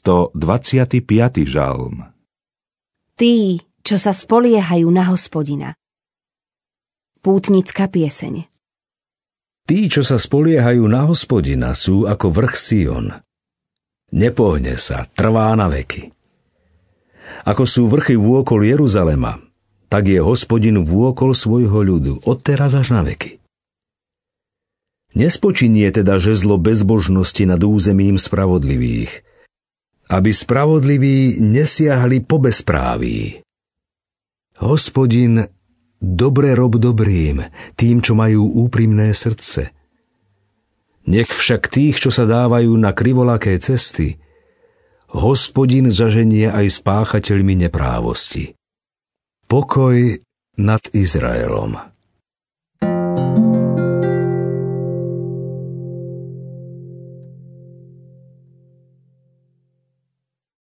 125. žalm. Tí, čo sa spoliehajú na Hospodina. Pútnická pieseň. Tí, čo sa spoliehajú na Hospodina, sú ako vrch Sion. Nepohne sa, trvá na veky. Ako sú vrchy vôkol Jeruzalema, tak je Hospodin vôkol svojho ľudu, od teraz až na veky. Nespočinie teda žezlo bezbožnosti nad územím spravodlivých, aby spravodliví nesiahli po bezpráví. Hospodin, dobre rob dobrým, tým, čo majú úprimné srdce. Nech však tých, čo sa dávajú na krivolaké cesty, Hospodin zaženie aj s páchateľmi neprávosti. Pokoj nad Izraelom.